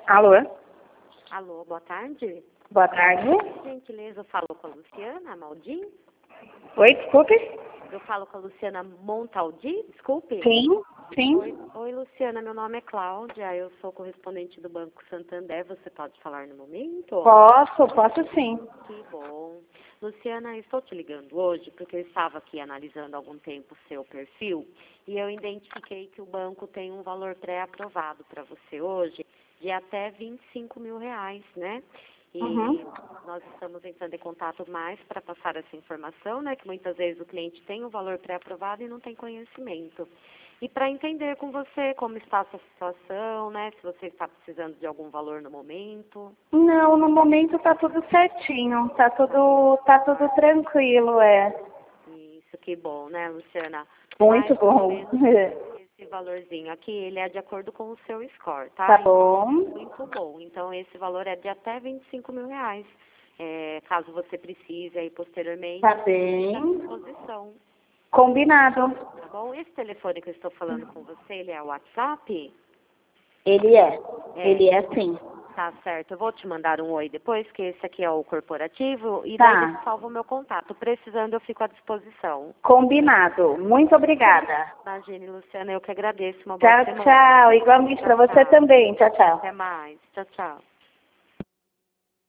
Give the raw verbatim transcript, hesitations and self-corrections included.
Alô? Alô, boa tarde. Boa tarde. Por gentileza, eu falo com a Luciana Maldim? Oi, desculpe? Eu falo com a Luciana Montaldi, desculpe? Sim, sim. Oi, oi, Luciana, meu nome é Cláudia, eu sou correspondente do Banco Santander, você pode falar no momento? Posso, posso sim. Que bom. Luciana, estou te ligando hoje porque eu estava aqui analisando há algum tempo o seu perfil e eu identifiquei que o banco tem um valor pré-aprovado para você hoje de até vinte e cinco mil reais, né? E Uhum. nós estamos entrando em contato mais para passar essa informação, né? Que muitas vezes o cliente tem o valor pré-aprovado e não tem conhecimento. E para entender com você como está a sua situação, né? Se você está precisando de algum valor no momento. Não, no momento tá tudo certinho, tá tudo, tá tudo tranquilo, é. Isso, que bom, né, Luciana? Muito Mais ou bom. menos esse valorzinho aqui, ele é de acordo com o seu score, tá? Tá Então, bom, muito bom. Então, esse valor é de até vinte e cinco mil reais. É, caso você precise aí posteriormente, tá à bem. disposição. Combinado. Tá bom? Esse telefone que eu estou falando com você, ele é o WhatsApp? Ele é, É, ele é sim. tá certo. Eu vou te mandar um oi depois, que esse aqui é o corporativo, e daí Tá, você salva o meu contato. Precisando, eu fico à disposição. combinado. Muito obrigada. Imagine, Luciana, eu que agradeço. Uma boa Tchau, semana. tchau. Igualmente pra Tchau, você tchau. também. Tchau, tchau. Até mais. Tchau, tchau.